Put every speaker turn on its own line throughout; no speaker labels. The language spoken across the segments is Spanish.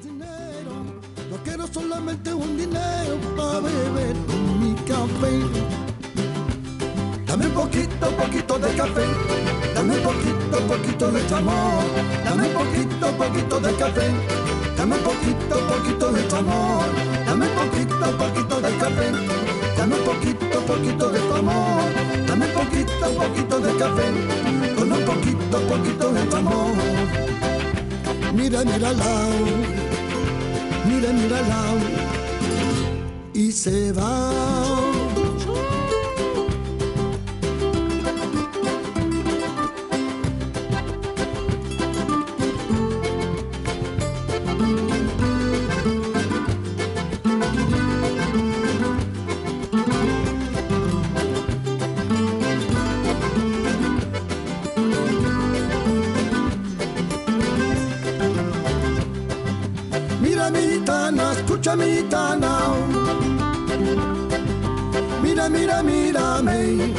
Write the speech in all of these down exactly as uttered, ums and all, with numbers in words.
dinero, yo quiero solamente un dinero para beber mi café. Dame un poquito, poquito de café, dame un poquito, poquito de tu amor, dame un poquito, poquito de café, dame un poquito, poquito de tu amor, dame un poquito, poquito de café, dame un poquito, poquito de tu amor, dame un poquito, poquito de café, con un poquito, poquito de tu amor. Mira, mírala, mira, mírala, y se va. Mira mi gitana, escucha mi gitana. Mira, mira, mírame.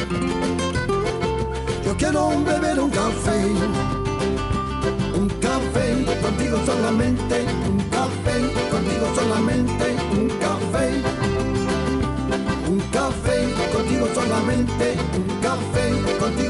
Yo quiero beber un café. Un café, contigo solamente. Un café, contigo solamente. Un café. Un café, contigo solamente. Un café, contigo